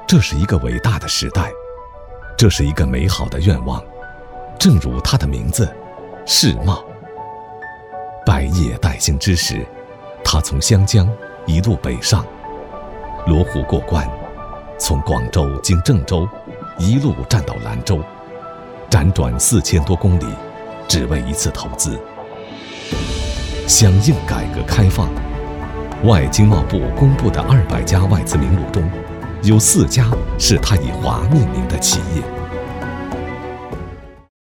这是一个伟大的时代，这是一个美好的愿望，正如他的名字，世贸。百业待兴之时，他从湘江一路北上，罗湖过关，从广州经郑州，一路战到兰州，辗转4000多公里，只为一次投资。响应改革开放，外经贸部公布的200家外资名录中，有4家是他以华命名的企业。